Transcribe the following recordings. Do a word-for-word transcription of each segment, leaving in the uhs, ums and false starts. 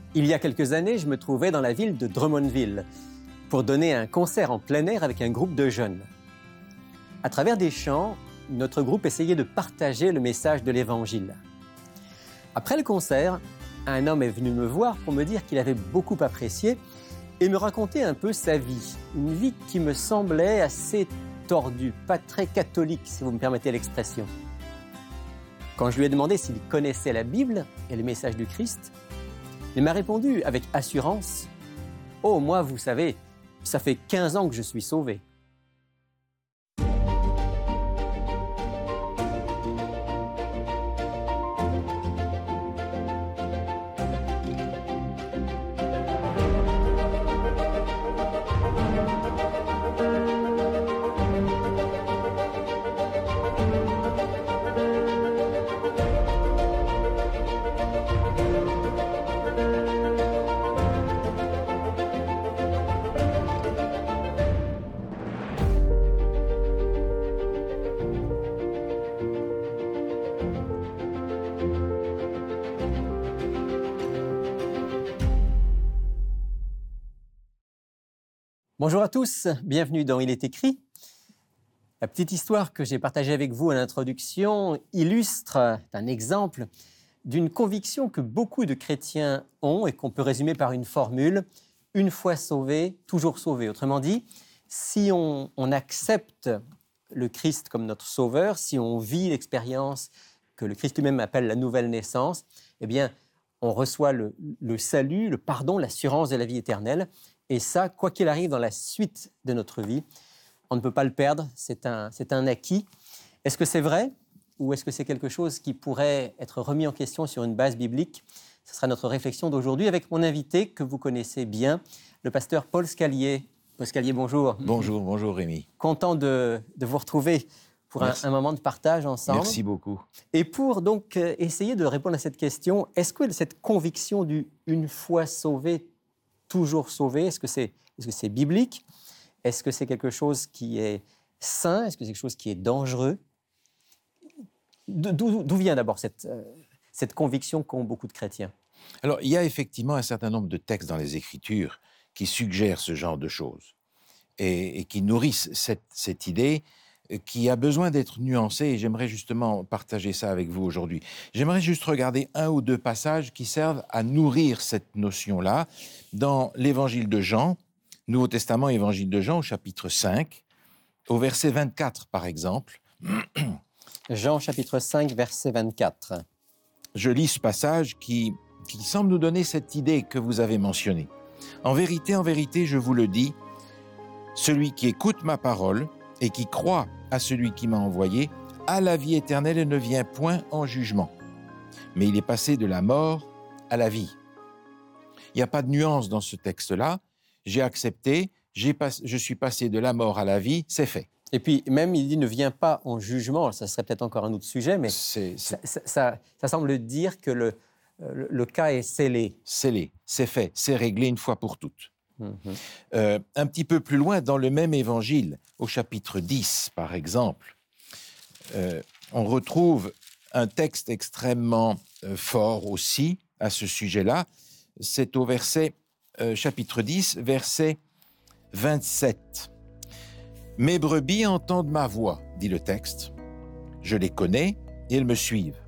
Il y a quelques années, je me trouvais dans la ville de Drummondville pour donner un concert en plein air avec un groupe de jeunes. À travers des chants, notre groupe essayait de partager le message de l'Évangile. Après le concert, un homme est venu me voir pour me dire qu'il avait beaucoup apprécié et me raconter un peu sa vie. Une vie qui me semblait assez tordue, pas très catholique, si vous me permettez l'expression. Quand je lui ai demandé s'il connaissait la Bible et le message du Christ, il m'a répondu avec assurance « Oh, moi, vous savez, ça fait quinze ans que je suis sauvé. » Bonjour à tous, bienvenue dans Il est écrit. La petite histoire que j'ai partagée avec vous à l'introduction illustre un exemple d'une conviction que beaucoup de chrétiens ont et qu'on peut résumer par une formule « une fois sauvé, toujours sauvé ». Autrement dit, si on, on accepte le Christ comme notre sauveur, si on vit l'expérience que le Christ lui-même appelle la nouvelle naissance, eh bien, on reçoit le, le salut, le pardon, l'assurance de la vie éternelle. Et ça, quoi qu'il arrive dans la suite de notre vie, on ne peut pas le perdre, c'est un, c'est un acquis. Est-ce que c'est vrai ou est-ce que c'est quelque chose qui pourrait être remis en question sur une base biblique? Ce sera notre réflexion d'aujourd'hui avec mon invité que vous connaissez bien, le pasteur Paul Scalier. Paul Scalier, bonjour. Bonjour, bonjour Rémi. Content de, de vous retrouver pour un, un moment de partage ensemble. Merci beaucoup. Et pour donc euh, essayer de répondre à cette question, est-ce que cette conviction du « une fois sauvé », toujours sauvé, est-ce que c'est, est-ce que c'est biblique? Est-ce que c'est quelque chose qui est sain? Est-ce que c'est quelque chose qui est dangereux? D'où, d'où vient d'abord cette, euh, cette conviction qu'ont beaucoup de chrétiens? Alors, il y a effectivement un certain nombre de textes dans les Écritures qui suggèrent ce genre de choses et, et qui nourrissent cette, cette idée qui a besoin d'être nuancée, et j'aimerais justement partager ça avec vous aujourd'hui. J'aimerais juste regarder un ou deux passages qui servent à nourrir cette notion-là. Dans l'Évangile de Jean, Nouveau Testament, Évangile de Jean, au chapitre cinq, au verset vingt-quatre, par exemple. Jean, chapitre cinq, verset vingt-quatre. Je lis ce passage qui, qui semble nous donner cette idée que vous avez mentionnée. « En vérité, en vérité, je vous le dis, celui qui écoute ma parole et qui croit à celui qui m'a envoyé, a la vie éternelle et ne vient point en jugement. Mais il est passé de la mort à la vie. » Il n'y a pas de nuance dans ce texte-là. J'ai accepté, j'ai pas, je suis passé de la mort à la vie, c'est fait. Et puis même, il dit « ne vient pas en jugement ». Ça serait peut-être encore un autre sujet, mais c'est, c'est... Ça, ça, ça semble dire que le, le, le cas est scellé. Scellé, c'est fait, c'est réglé une fois pour toutes. Mmh. Euh, un petit peu plus loin, dans le même évangile, au chapitre dix, par exemple, euh, on retrouve un texte extrêmement euh, fort aussi à ce sujet-là. C'est au verset, euh, chapitre dix, verset vingt-sept. « Mes brebis entendent ma voix, dit le texte. Je les connais et elles me suivent.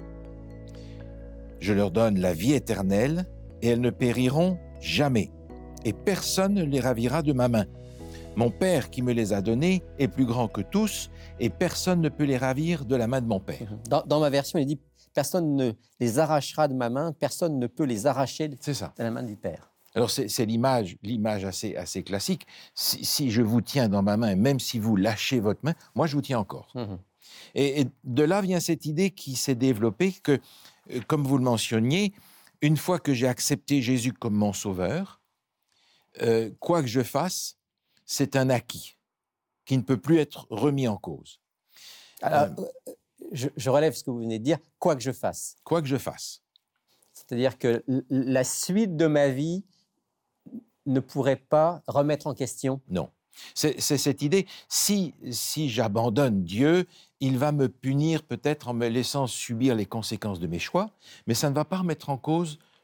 Je leur donne la vie éternelle et elles ne périront jamais. Et personne ne les ravira de ma main. Mon Père qui me les a donnés est plus grand que tous, et personne ne peut les ravir de la main de mon Père. » Dans, dans ma version, il dit « personne ne les arrachera de ma main, personne ne peut les arracher de, c'est ça. de la main du Père. » Alors c'est, c'est l'image, l'image assez, assez classique. Si, si je vous tiens dans ma main, même si vous lâchez votre main, moi je vous tiens encore. Mmh. Et, et de là vient cette idée qui s'est développée que, comme vous le mentionniez, une fois que j'ai accepté Jésus comme mon sauveur, Euh, quoi que je fasse, c'est un acquis qui ne peut plus être remis en cause. Alors, euh, je, je relève ce que vous venez de dire, quoi que je fasse. Quoi que je fasse. C'est-à-dire que la suite de ma vie ne pourrait pas remettre en question. Non. C'est, c'est cette idée, si, si j'abandonne Dieu, il va me punir peut-être en me laissant subir les conséquences de mes choix, mais ça ne va pas remettre en cause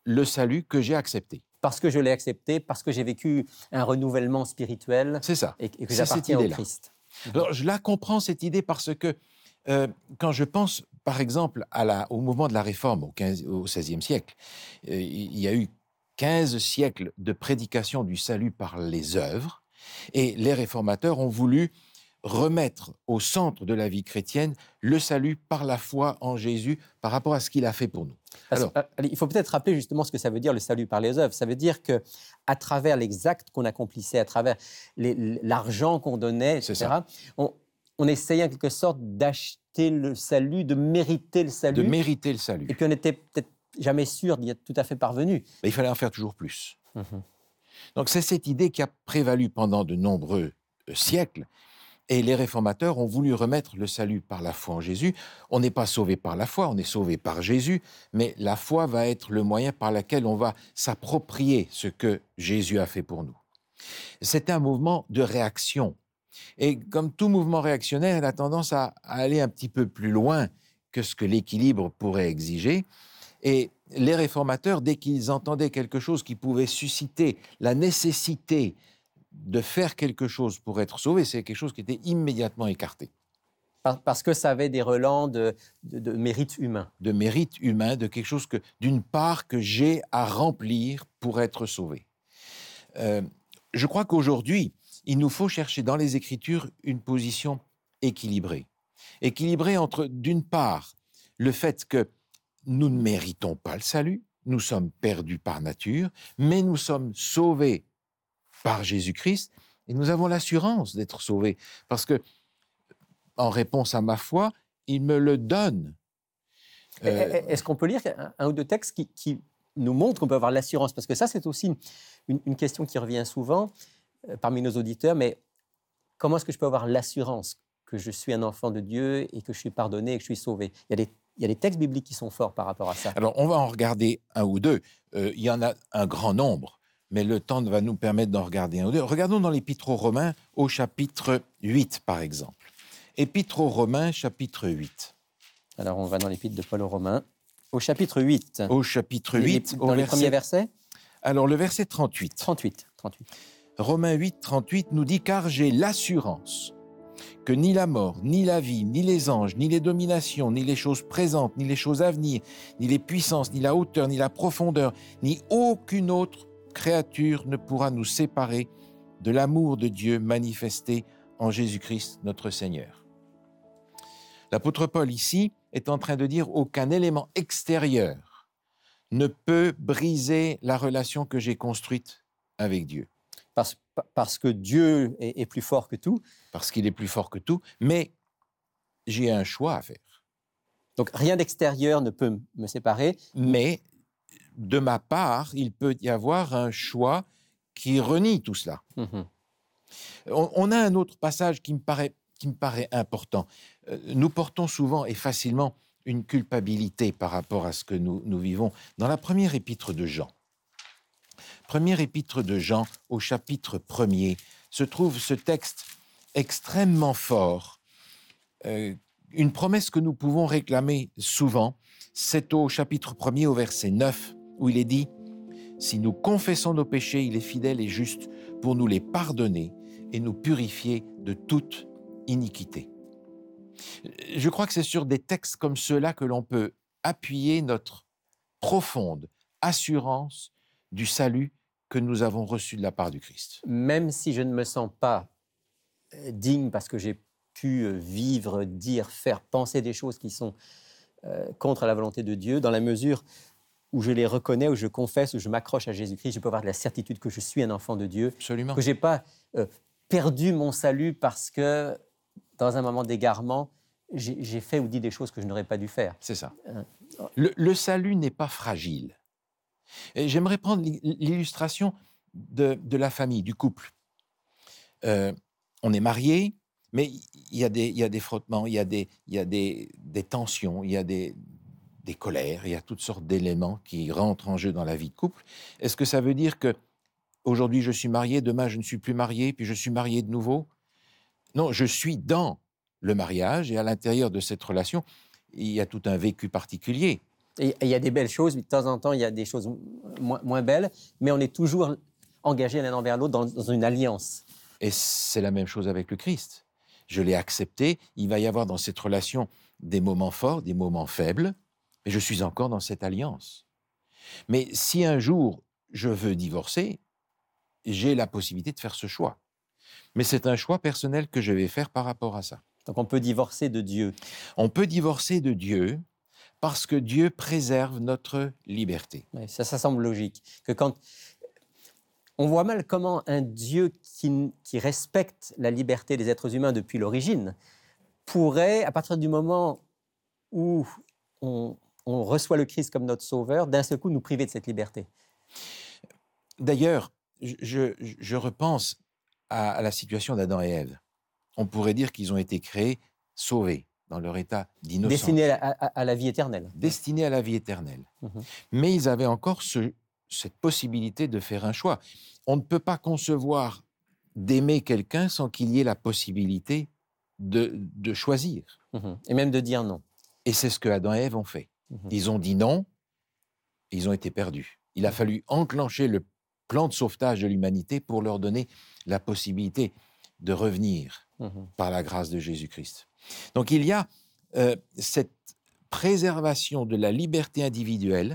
le salut que j'ai accepté. Parce que je l'ai accepté, parce que j'ai vécu un renouvellement spirituel C'est ça. et, et que C'est j'appartiens cette au idée-là. Christ. Alors, je la comprends, cette idée, parce que euh, quand je pense, par exemple, à la, au mouvement de la Réforme au, quinze, au seizième siècle, euh, il y a eu quinze siècles de prédication du salut par les œuvres, et les réformateurs ont voulu remettre au centre de la vie chrétienne le salut par la foi en Jésus par rapport à ce qu'il a fait pour nous. Parce, Alors, euh, il faut peut-être rappeler justement ce que ça veut dire le salut par les œuvres. Ça veut dire que à travers les actes qu'on accomplissait, à travers les, l'argent qu'on donnait, et cetera, on, on essayait en quelque sorte d'acheter le salut, de mériter le salut. De mériter le salut. Et puis on n'était peut-être jamais sûr d'y être tout à fait parvenu. Mais il fallait en faire toujours plus. Mm-hmm. Donc c'est cette idée qui a prévalu pendant de nombreux euh, siècles. Et les réformateurs ont voulu remettre le salut par la foi en Jésus. On n'est pas sauvé par la foi, on est sauvé par Jésus, mais la foi va être le moyen par lequel on va s'approprier ce que Jésus a fait pour nous. C'est un mouvement de réaction. Et comme tout mouvement réactionnaire, il a tendance à aller un petit peu plus loin que ce que l'équilibre pourrait exiger. Et les réformateurs, dès qu'ils entendaient quelque chose qui pouvait susciter la nécessité de faire quelque chose pour être sauvé, c'est quelque chose qui était immédiatement écarté. Parce que ça avait des relents de, de, de mérite humain. De mérite humain, de quelque chose que, d'une part, que j'ai à remplir pour être sauvé. Euh, je crois qu'aujourd'hui, il nous faut chercher dans les Écritures une position équilibrée. Équilibrée entre, d'une part, le fait que nous ne méritons pas le salut, nous sommes perdus par nature, mais nous sommes sauvés par Jésus-Christ, et nous avons l'assurance d'être sauvés, parce que, en réponse à ma foi, il me le donne. Euh... Est-ce qu'on peut lire un, un ou deux textes qui, qui nous montrent qu'on peut avoir l'assurance? Parce que ça, c'est aussi une, une question qui revient souvent euh, parmi nos auditeurs, mais comment est-ce que je peux avoir l'assurance que je suis un enfant de Dieu et que je suis pardonné et que je suis sauvé? Il y a des, il y a des textes bibliques qui sont forts par rapport à ça. Alors, on va en regarder un ou deux. Euh, il y en a un grand nombre, mais le temps va nous permettre d'en regarder un ou deux. Regardons dans l'Épître aux Romains, au chapitre huit, par exemple. Épître aux Romains, chapitre huit. Alors, on va dans l'Épître de Paul aux Romains, au chapitre huit. Au chapitre huit, les, au dans les verset... premiers versets. Alors, le verset trente-huit. trente-huit, trente-huit. Romains huit, trente-huit nous dit « Car j'ai l'assurance que ni la mort, ni la vie, ni les anges, ni les dominations, ni les choses présentes, ni les choses à venir, ni les puissances, ni la hauteur, ni la profondeur, ni aucune autre créature ne pourra nous séparer de l'amour de Dieu manifesté en Jésus-Christ notre Seigneur. » L'apôtre Paul ici est en train de dire « Aucun élément extérieur ne peut briser la relation que j'ai construite avec Dieu. » Parce, parce que Dieu est, est plus fort que tout. Parce qu'il est plus fort que tout, mais j'ai un choix à faire. Donc rien d'extérieur ne peut me séparer. Mais de ma part, il peut y avoir un choix qui renie tout cela. Mm-hmm. On, on a un autre passage qui me paraît, qui me paraît important. Euh, nous portons souvent et facilement une culpabilité par rapport à ce que nous, nous vivons. Dans la première épître de Jean, première épître de Jean, au chapitre premier, se trouve ce texte extrêmement fort, euh, une promesse que nous pouvons réclamer souvent. C'est au chapitre premier, au verset neuf, où il est dit « Si nous confessons nos péchés, il est fidèle et juste pour nous les pardonner et nous purifier de toute iniquité. » Je crois que c'est sur des textes comme ceux-là que l'on peut appuyer notre profonde assurance du salut que nous avons reçu de la part du Christ. Même si je ne me sens pas digne parce que j'ai pu vivre, dire, faire, penser des choses qui sont euh, contre la volonté de Dieu, dans la mesure où je les reconnais, où je confesse, où je m'accroche à Jésus-Christ, je peux avoir de la certitude que je suis un enfant de Dieu. Absolument. Que je n'ai pas euh, perdu mon salut parce que, dans un moment d'égarement, j'ai, j'ai fait ou dit des choses que je n'aurais pas dû faire. C'est ça. Euh, le, le salut n'est pas fragile. Et j'aimerais prendre l'illustration de, de la famille, du couple. Euh, on est mariés, mais il y a des, il y a des frottements, il y a des, il y a des, des tensions, il y a des, des colères, il y a toutes sortes d'éléments qui rentrent en jeu dans la vie de couple. Est-ce que ça veut dire que aujourd'hui je suis marié, demain je ne suis plus marié, puis je suis marié de nouveau? Non, je suis dans le mariage et à l'intérieur de cette relation, il y a tout un vécu particulier. Et il y a des belles choses, mais de temps en temps, il y a des choses moins, moins belles, mais on est toujours engagés l'un envers l'autre dans, dans une alliance. Et c'est la même chose avec le Christ. Je l'ai accepté, il va y avoir dans cette relation des moments forts, des moments faibles, mais je suis encore dans cette alliance. Mais si un jour je veux divorcer, j'ai la possibilité de faire ce choix. Mais c'est un choix personnel que je vais faire par rapport à ça. Donc on peut divorcer de Dieu. On peut divorcer de Dieu parce que Dieu préserve notre liberté. Ouais, ça, ça semble logique. Que quand on voit mal comment un Dieu qui, qui respecte la liberté des êtres humains depuis l'origine pourrait, à partir du moment où on, on reçoit le Christ comme notre sauveur, d'un seul coup nous priver de cette liberté. D'ailleurs, je, je, je repense à, à la situation d'Adam et Ève. On pourrait dire qu'ils ont été créés, sauvés, dans leur état d'innocence. Destinés à, à, à la vie éternelle. Destinés à la vie éternelle. Mm-hmm. Mais ils avaient encore ce, cette possibilité de faire un choix. On ne peut pas concevoir d'aimer quelqu'un sans qu'il y ait la possibilité de, de choisir. Mm-hmm. Et même de dire non. Et c'est ce que Adam et Ève ont fait. Mm-hmm. Ils ont dit non, et ils ont été perdus. Il a fallu enclencher le plan de sauvetage de l'humanité pour leur donner la possibilité de revenir mmh. par la grâce de Jésus-Christ. Donc il y a euh, cette préservation de la liberté individuelle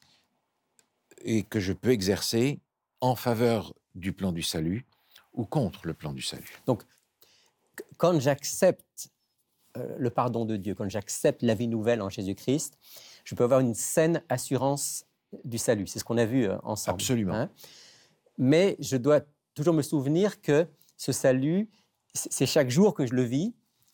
et que je peux exercer en faveur du plan du salut ou contre le plan du salut. Donc, quand j'accepte euh, le pardon de Dieu, quand j'accepte la vie nouvelle en Jésus-Christ, je peux avoir une saine assurance du salut. C'est ce qu'on a vu euh, ensemble. Absolument. Hein? Mais je dois toujours me souvenir que ce salut, c'est chaque jour que je le vis.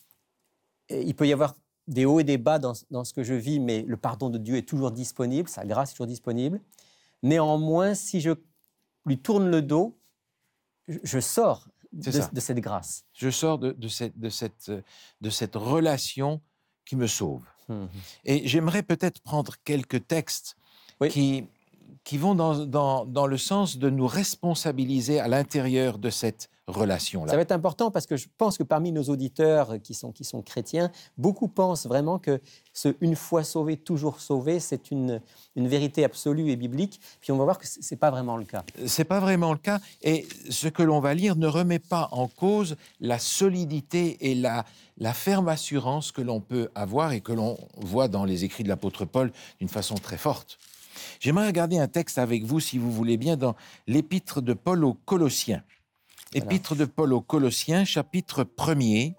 Et il peut y avoir des hauts et des bas dans, dans ce que je vis, mais le pardon de Dieu est toujours disponible, sa grâce est toujours disponible. Néanmoins, si je lui tourne le dos, je, je sors de, de cette grâce. Je sors de, de, cette, de, cette, de cette relation qui me sauve. Mmh. Et j'aimerais peut-être prendre quelques textes oui. qui... qui vont dans, dans, dans le sens de nous responsabiliser à l'intérieur de cette relation-là. Ça va être important parce que je pense que parmi nos auditeurs qui sont, qui sont chrétiens, beaucoup pensent vraiment que ce « une fois sauvé, toujours sauvé », c'est une, une vérité absolue et biblique. Puis on va voir que ce n'est pas vraiment le cas. Ce n'est pas vraiment le cas. Et ce que l'on va lire ne remet pas en cause la solidité et la, la ferme assurance que l'on peut avoir et que l'on voit dans les écrits de l'apôtre Paul d'une façon très forte. J'aimerais regarder un texte avec vous, si vous voulez bien, dans l'épître de Paul aux Colossiens. Épître de Paul aux Colossiens, chapitre premier,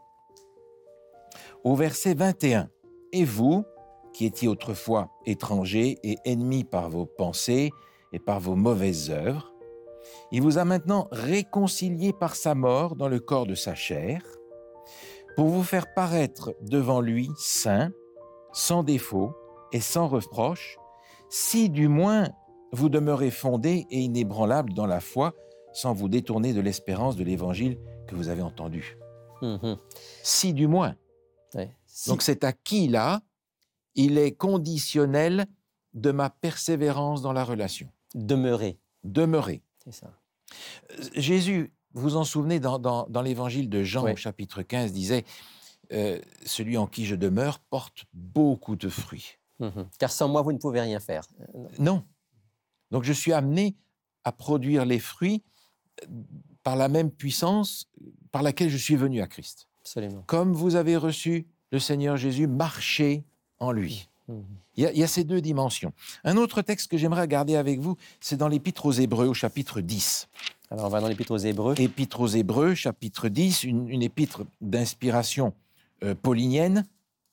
au verset vingt et un. « Et vous, qui étiez autrefois étrangers et ennemis par vos pensées et par vos mauvaises œuvres, il vous a maintenant réconciliés par sa mort dans le corps de sa chair, pour vous faire paraître devant lui saints, sans défaut et sans reproche, si du moins vous demeurez fondés et inébranlables dans la foi, sans vous détourner de l'espérance de l'évangile que vous avez entendu. Mmh. Si du moins. Ouais, si. Donc cet acquis-là, il est conditionnel de ma persévérance dans la relation. Demeurer. Demeurer. C'est ça. Jésus, vous vous en souvenez, dans, dans, dans l'évangile de Jean, ouais. au chapitre quinze, disait euh, « Celui en qui je demeure porte beaucoup de fruits. » Mmh. Car sans moi, vous ne pouvez rien faire. Non. Donc je suis amené à produire les fruits par la même puissance par laquelle je suis venu à Christ. Absolument. Comme vous avez reçu le Seigneur Jésus, marchez en lui. Mmh. Il y a, il y a ces deux dimensions. Un autre texte que j'aimerais regarder avec vous, c'est dans l'Épître aux Hébreux, au chapitre dix. Alors on va dans l'Épître aux Hébreux. Épître aux Hébreux, chapitre dix, une, une épître d'inspiration euh, paulinienne,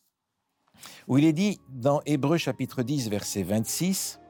où il est dit, dans Hébreux chapitre dix, verset vingt-six,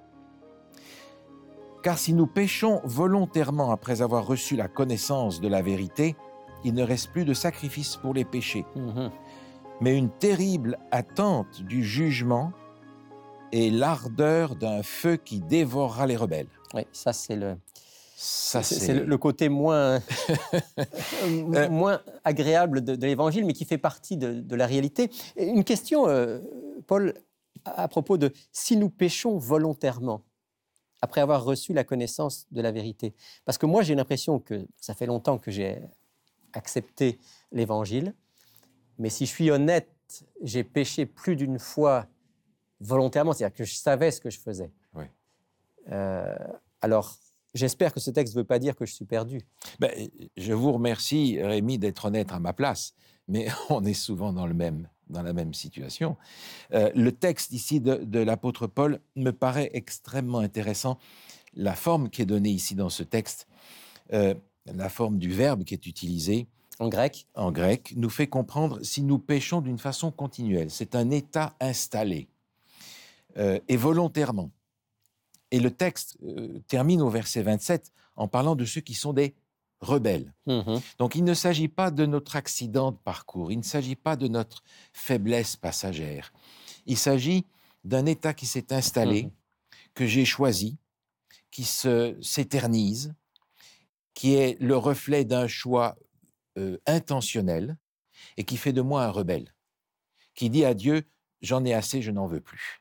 « Car si nous péchons volontairement après avoir reçu la connaissance de la vérité, il ne reste plus de sacrifice pour les péchés, mmh. mais une terrible attente du jugement et l'ardeur d'un feu qui dévorera les rebelles. » Oui, ça c'est le... Ça, c'est... c'est le côté moins, moins agréable de, de l'Évangile, mais qui fait partie de, de la réalité. Et une question, euh, Paul, à propos de « si nous péchons volontairement », après avoir reçu la connaissance de la vérité. Parce que moi, j'ai l'impression que ça fait longtemps que j'ai accepté l'Évangile, mais si je suis honnête, j'ai péché plus d'une fois volontairement, c'est-à-dire que je savais ce que je faisais. Oui. Euh, alors, j'espère que ce texte ne veut pas dire que je suis perdu. Ben, je vous remercie, Rémi, d'être honnête à ma place, mais on est souvent dans, le même, dans la même situation. Euh, le texte ici de, de l'apôtre Paul me paraît extrêmement intéressant. La forme qui est donnée ici dans ce texte, euh, la forme du verbe qui est utilisé En grec, en grec, nous fait comprendre si nous péchons d'une façon continuelle. C'est un état installé euh, et volontairement. Et le texte euh, termine au verset vingt-sept en parlant de ceux qui sont des rebelles. mm-hmm. Donc il ne s'agit pas de notre accident de parcours, il ne s'agit pas de notre faiblesse passagère. Il s'agit d'un état qui s'est installé, Mm-hmm. que j'ai choisi, qui se, s'éternise, qui est le reflet d'un choix euh, intentionnel et qui fait de moi un rebelle, qui dit à Dieu, j'en ai assez, je n'en veux plus.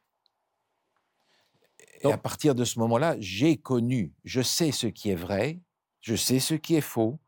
Et à partir de ce moment-là, j'ai connu, je sais ce qui est vrai, je sais ce qui est faux,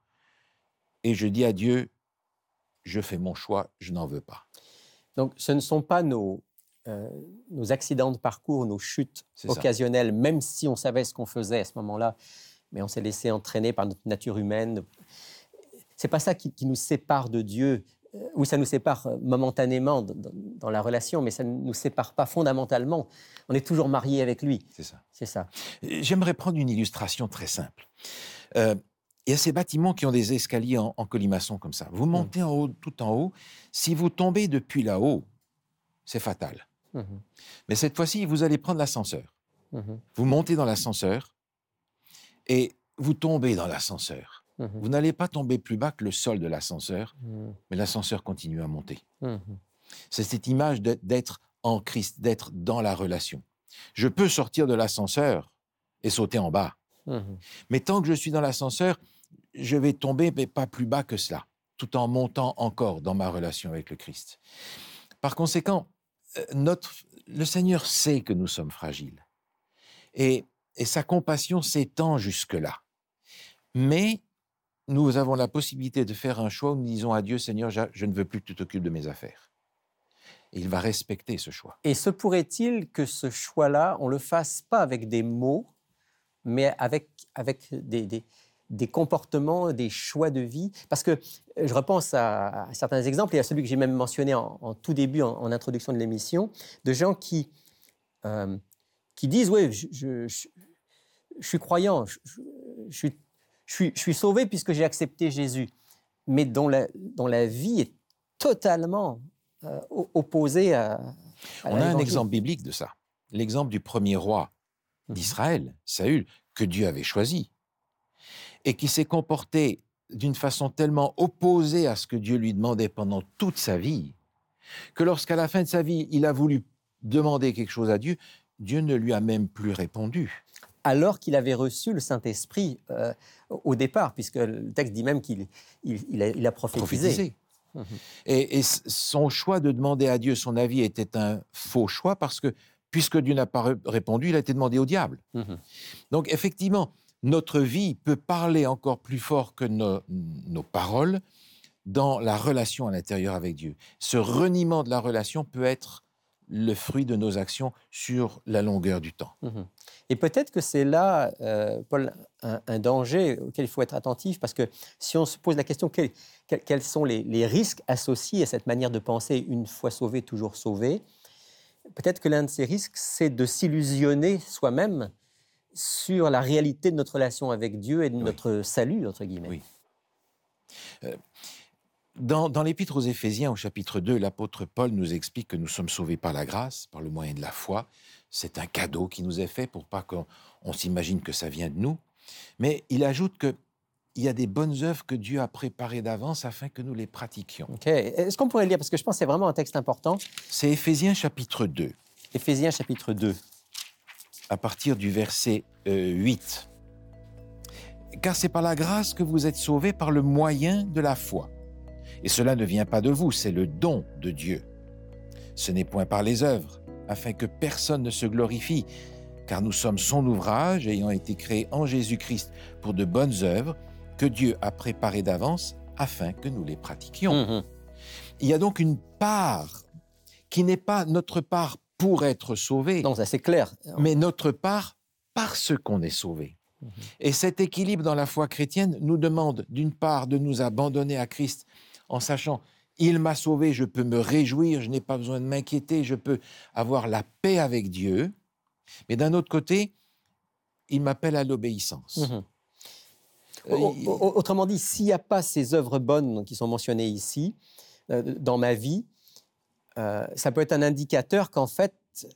et je dis à Dieu, je fais mon choix, je n'en veux pas. Donc, ce ne sont pas nos, euh, nos accidents de parcours, nos chutes C'est occasionnelles, ça. Même si on savait ce qu'on faisait à ce moment-là, mais on s'est laissé entraîner par notre nature humaine. C'est pas ça qui, qui nous sépare de Dieu. Oui, ça nous sépare momentanément dans, dans la relation, mais ça ne nous sépare pas fondamentalement. On est toujours mariés avec lui. C'est ça. C'est ça. J'aimerais prendre une illustration très simple. Euh, il y a ces bâtiments qui ont des escaliers en, en colimaçon comme ça. Vous montez mmh. en haut, tout en haut. Si vous tombez depuis là-haut, c'est fatal. Mmh. Mais cette fois-ci, vous allez prendre l'ascenseur. Mmh. Vous montez dans l'ascenseur et vous tombez dans l'ascenseur. Mmh. Vous n'allez pas tomber plus bas que le sol de l'ascenseur, mmh. mais l'ascenseur continue à monter. Mmh. C'est cette image d'être en Christ, d'être dans la relation. Je peux sortir de l'ascenseur et sauter en bas. Mmh. Mais tant que je suis dans l'ascenseur, je vais tomber, mais pas plus bas que cela, tout en montant encore dans ma relation avec le Christ. Par conséquent, notre, le Seigneur sait que nous sommes fragiles. Et, et sa compassion s'étend jusque-là. Mais nous avons la possibilité de faire un choix où nous disons à Dieu, Seigneur, je ne veux plus que tu t'occupes de mes affaires. Et il va respecter ce choix. Et se pourrait-il que ce choix-là, on ne le fasse pas avec des mots, mais avec, avec des, des, des comportements, des choix de vie? Parce que je repense à, à certains exemples, et à celui que j'ai même mentionné en, en tout début, en, en introduction de l'émission, de gens qui, euh, qui disent, oui, je, je, je, je suis croyant, je, je, je suis Je suis, je suis sauvé puisque j'ai accepté Jésus, mais dont la, dont la vie est totalement euh, opposée à, à On a un exemple biblique de ça. L'exemple du premier roi d'Israël, Saül, que Dieu avait choisi, et qui s'est comporté d'une façon tellement opposée à ce que Dieu lui demandait pendant toute sa vie, que lorsqu'à la fin de sa vie, il a voulu demander quelque chose à Dieu, Dieu ne lui a même plus répondu. Alors qu'il avait reçu le Saint-Esprit euh, au départ, puisque le texte dit même qu'il il, il a, il a prophétisé. prophétisé. Mmh. Et, et son choix de demander à Dieu son avis était un faux choix, parce que, puisque Dieu n'a pas répondu, il a été demandé au diable. Mmh. Donc, effectivement, notre vie peut parler encore plus fort que nos, nos paroles dans la relation à l'intérieur avec Dieu. Ce reniement de la relation peut être le fruit de nos actions sur la longueur du temps. Mmh. Et peut-être que c'est là, euh, Paul, un, un danger auquel il faut être attentif, parce que si on se pose la question, quel, quel, quels sont les, les risques associés à cette manière de penser, une fois sauvé, toujours sauvé, peut-être que l'un de ces risques, c'est de s'illusionner soi-même sur la réalité de notre relation avec Dieu et de notre oui. salut, entre guillemets. Oui. Euh, Dans, dans l'Épître aux Éphésiens, au chapitre deux, l'apôtre Paul nous explique que nous sommes sauvés par la grâce, par le moyen de la foi. C'est un cadeau qui nous est fait pour pas qu'on on s'imagine que ça vient de nous. Mais il ajoute qu'il y a des bonnes œuvres que Dieu a préparées d'avance afin que nous les pratiquions. Okay. Est-ce qu'on pourrait le lire? Parce que je pense que c'est vraiment un texte important. C'est Éphésiens chapitre deux. Éphésiens chapitre deux. À partir du verset euh, huit. « Car c'est par la grâce que vous êtes sauvés par le moyen de la foi. Et cela ne vient pas de vous, c'est le don de Dieu. Ce n'est point par les œuvres, afin que personne ne se glorifie, car nous sommes son ouvrage, ayant été créés en Jésus-Christ pour de bonnes œuvres, que Dieu a préparées d'avance, afin que nous les pratiquions. Mmh. Il y a donc une part qui n'est pas notre part pour être sauvés, Non, ça c'est clair. mais notre part parce qu'on est sauvés. Mmh. Et cet équilibre dans la foi chrétienne nous demande d'une part de nous abandonner à Christ en sachant « il m'a sauvé, je peux me réjouir, je n'ai pas besoin de m'inquiéter, je peux avoir la paix avec Dieu », mais d'un autre côté, il m'appelle à l'obéissance. Mmh. Euh, Autrement dit, s'il n'y a pas ces œuvres bonnes qui sont mentionnées ici, euh, dans ma vie, euh, ça peut être un indicateur qu'en fait,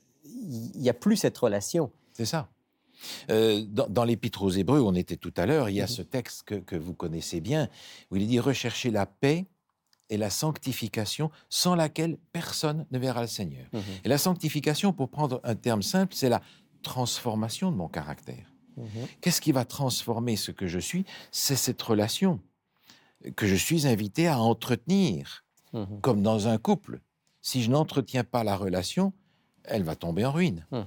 il n'y a plus cette relation. C'est ça. Euh, dans dans l'Épître aux Hébreux, on était tout à l'heure, il y a Mmh. ce texte que, que vous connaissez bien, où il dit « Recherchez la paix et la sanctification, sans laquelle personne ne verra le Seigneur. Mmh. » Et la sanctification, pour prendre un terme simple, c'est la transformation de mon caractère. Mmh. Qu'est-ce qui va transformer ce que je suis? C'est cette relation que je suis invité à entretenir, mmh. comme dans un couple. Si je n'entretiens pas la relation, elle va tomber en ruine. Mmh.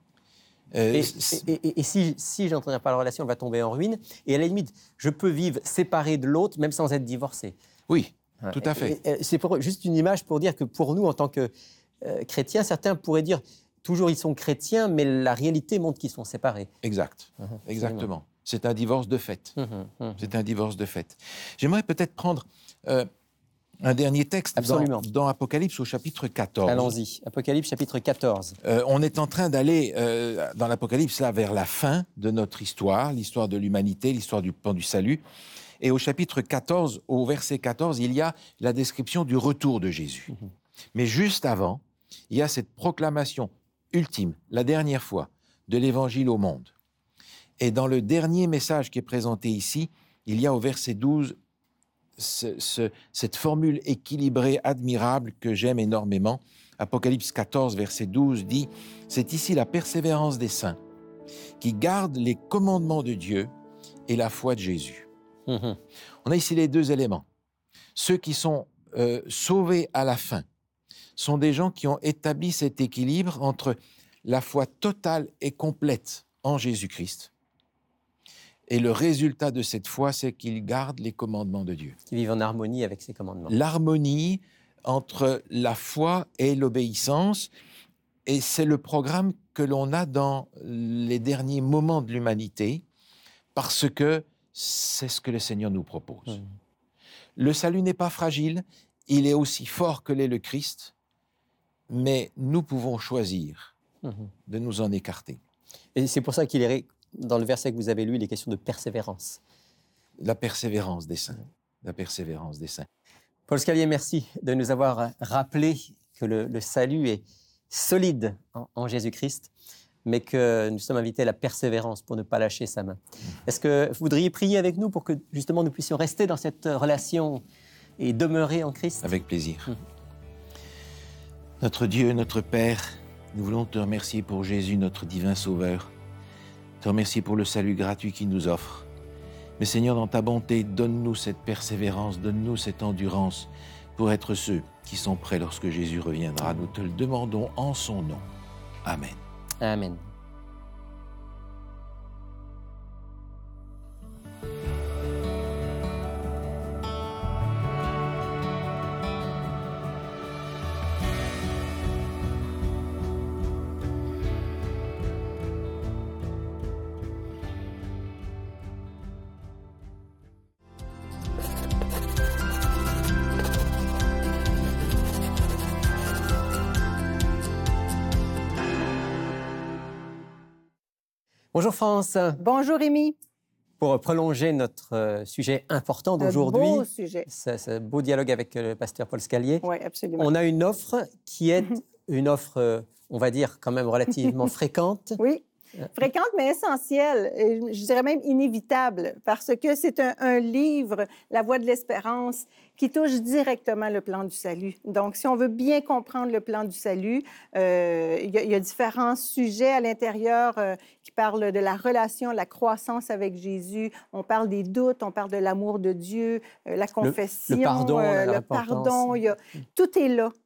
Euh, et, et, et, et si, si je n'entretiens pas la relation, elle va tomber en ruine. Et à la limite, je peux vivre séparé de l'autre, même sans être divorcé. Oui, tout à fait. Et, et, c'est pour, juste une image pour dire que pour nous, en tant que euh, chrétiens, certains pourraient dire toujours ils sont chrétiens, mais la réalité montre qu'ils sont séparés. Exact, uh-huh, exactement. C'est un divorce de fait. Uh-huh, uh-huh. C'est un divorce de fait. J'aimerais peut-être prendre euh, un dernier texte dans, dans Apocalypse au chapitre quatorze. Allons-y, Apocalypse chapitre quatorze. Euh, on est en train d'aller euh, dans l'Apocalypse là vers la fin de notre histoire, l'histoire de l'humanité, l'histoire du plan du salut. Et au chapitre quatorze, au verset quatorze, il y a la description du retour de Jésus. Uh-huh. Mais juste avant, il y a cette proclamation ultime, la dernière fois, de l'Évangile au monde. Et dans le dernier message qui est présenté ici, il y a au verset douze ce, ce, cette formule équilibrée, admirable, que j'aime énormément. Apocalypse quatorze, verset douze dit « C'est ici la persévérance des saints qui gardent les commandements de Dieu et la foi de Jésus. Mmh. » On a ici les deux éléments. Ceux qui sont euh, sauvés à la fin sont des gens qui ont établi cet équilibre entre la foi totale et complète en Jésus-Christ. Et le résultat de cette foi, c'est qu'ils gardent les commandements de Dieu. Ils vivent en harmonie avec ces commandements. L'harmonie entre la foi et l'obéissance, et c'est le programme que l'on a dans les derniers moments de l'humanité, parce que c'est ce que le Seigneur nous propose. Mmh. Le salut n'est pas fragile, il est aussi fort que l'est le Christ, mais nous pouvons choisir mmh. de nous en écarter. Et c'est pour ça qu'il est, dans le verset que vous avez lu, il est question de persévérance. La persévérance des saints. La persévérance des saints. Paul Scalier, merci de nous avoir rappelé que le, le salut est solide en, en Jésus-Christ, mais que nous sommes invités à la persévérance pour ne pas lâcher sa main. Mmh. Est-ce que vous voudriez prier avec nous pour que justement nous puissions rester dans cette relation et demeurer en Christ? Avec plaisir. Mmh. Notre Dieu, notre Père, nous voulons te remercier pour Jésus, notre divin Sauveur. Te remercier pour le salut gratuit qu'il nous offre. Mais Seigneur, dans ta bonté, donne-nous cette persévérance, donne-nous cette endurance pour être ceux qui sont prêts lorsque Jésus reviendra. Nous te le demandons en son nom. Amen. Amen. Bonjour France. Bonjour Rémi. Pour prolonger notre euh, sujet important d'aujourd'hui, beau sujet. Ce, ce beau dialogue avec le pasteur Paul Scalier, oui, absolument. On a une offre qui est une offre, euh, on va dire, quand même relativement fréquente. Oui, fréquente mais essentielle, et je dirais même inévitable, parce que c'est un, un livre, La Voie de l'espérance, qui touche directement le plan du salut. Donc, si on veut bien comprendre le plan du salut, euh, il, y a, il y a différents sujets à l'intérieur euh, qui parlent de la relation, la croissance avec Jésus. On parle des doutes, on parle de l'amour de Dieu, euh, la confession, le, le pardon, euh, la le pardon. Il y a, tout est là.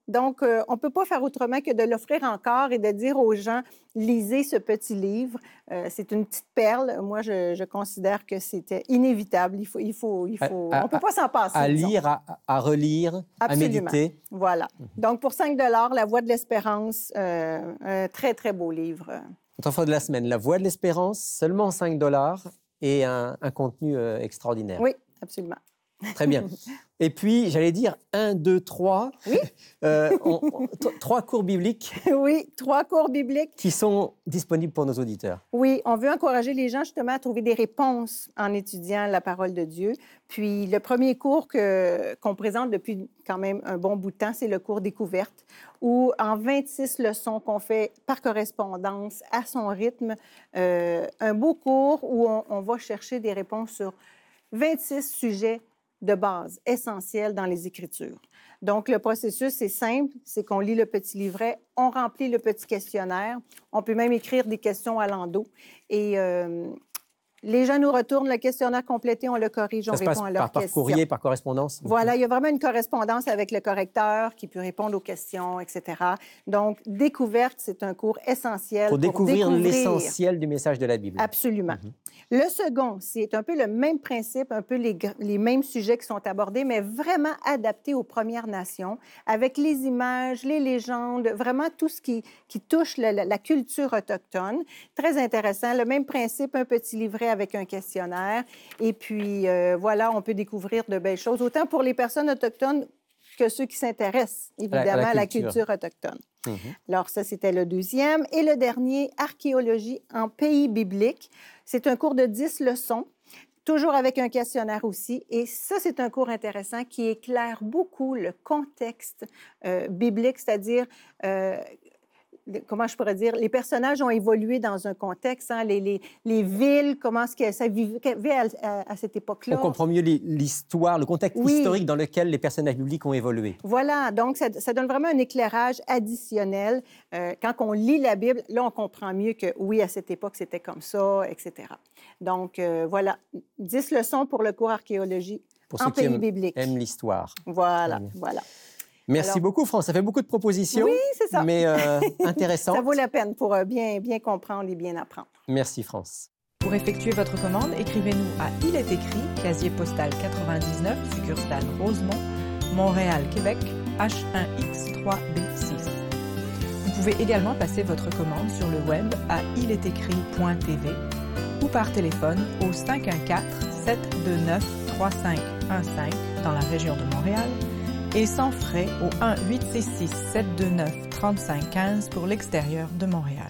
Donc, euh, on ne peut pas faire autrement que de l'offrir encore et de dire aux gens, lisez ce petit livre. Euh, c'est une petite perle. Moi, je, je considère que c'était inévitable. Il faut, il faut, il faut... À- on ne peut pas s'en passer. À disons. lire, à, à relire, Absolument. à méditer. Voilà. Donc, pour cinq dollars, La Voix de l'Espérance, euh, un très, très beau livre. Notre offre de la semaine, La Voix de l'Espérance, seulement cinq dollars et un, un contenu euh, extraordinaire. Oui, absolument. Très bien. Et puis, j'allais dire un, deux, trois. Oui. euh, on- on- t- trois cours bibliques Oui, trois cours bibliques. qui sont disponibles pour nos auditeurs. Oui, on veut encourager les gens justement à trouver des réponses en étudiant la parole de Dieu. Puis le premier cours que, qu'on présente depuis quand même un bon bout de temps, c'est le cours découverte, où en vingt-six leçons qu'on fait par correspondance à son rythme, euh, un beau cours où on, on va chercher des réponses sur vingt-six sujets de base, essentiels dans les Écritures. Donc, le processus, c'est simple, c'est qu'on lit le petit livret, on remplit le petit questionnaire, on peut même écrire des questions à l'endos. Et euh, les gens nous retournent le questionnaire complété, on le corrige, on Ça se répond passe à leurs par, par questions. courrier, par correspondance. Voilà, il y a vraiment une correspondance avec le correcteur qui peut répondre aux questions, et cetera. Donc, découverte, c'est un cours essentiel Pour pour découvrir, découvrir l'essentiel du message de la Bible. Absolument. Mhm. Le second, c'est un peu le même principe, un peu les, gr- les mêmes sujets qui sont abordés, mais vraiment adaptés aux Premières Nations, avec les images, les légendes, vraiment tout ce qui, qui touche la, la- la culture autochtone. Très intéressant. Le même principe, un petit livret avec un questionnaire. Et puis, euh, voilà, on peut découvrir de belles choses, autant pour les personnes autochtones que ceux qui s'intéressent, évidemment, à la, à la culture. culture autochtone. Mhm. Alors, ça, c'était le deuxième. Et le dernier, Archéologie en pays biblique. C'est un cours de dix leçons, toujours avec un questionnaire aussi. Et ça, c'est un cours intéressant qui éclaire beaucoup le contexte euh, biblique, c'est-à-dire... euh, comment je pourrais dire, les personnages ont évolué dans un contexte, hein, les, les, les villes, comment est-ce que ça vivait à, à, à cette époque-là. On comprend mieux les- l'histoire, le contexte Oui. historique dans lequel les personnages bibliques ont évolué. Voilà, donc ça, ça donne vraiment un éclairage additionnel. Euh, quand on lit la Bible, là, on comprend mieux que oui, à cette époque, c'était comme ça, et cetera. Donc, euh, voilà, dix leçons pour le cours archéologie Pour en ceux qui pays aiment, biblique. aiment l'histoire. Voilà, Très bien. voilà. Merci Alors- beaucoup, France. Ça fait beaucoup de propositions, Oui, c'est ça. mais euh, intéressantes. Ça vaut la peine pour euh, bien, bien comprendre et bien apprendre. Merci, France. Pour effectuer votre commande, écrivez-nous à Il est écrit, casier postal quatre-vingt-dix-neuf, succursale Rosemont, Montréal, Québec, H un X trois B six. Vous pouvez également passer votre commande sur le web à il est écrit point t v ou par téléphone au cinq un quatre, sept deux neuf, trois cinq un cinq dans la région de Montréal et sans frais au un huit six six, sept deux neuf, trois cinq un cinq pour l'extérieur de Montréal.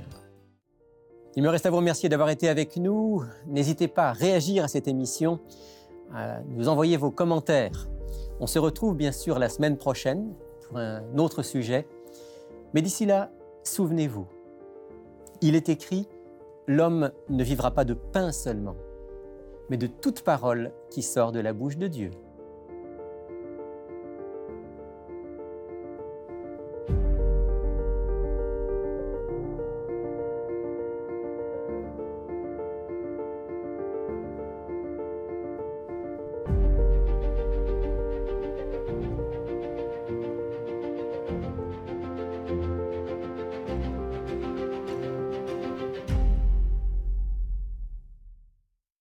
Il me reste à vous remercier d'avoir été avec nous. N'hésitez pas à réagir à cette émission, à nous envoyer vos commentaires. On se retrouve bien sûr la semaine prochaine pour un autre sujet. Mais d'ici là, souvenez-vous, il est écrit « L'homme ne vivra pas de pain seulement, mais de toute parole qui sort de la bouche de Dieu ».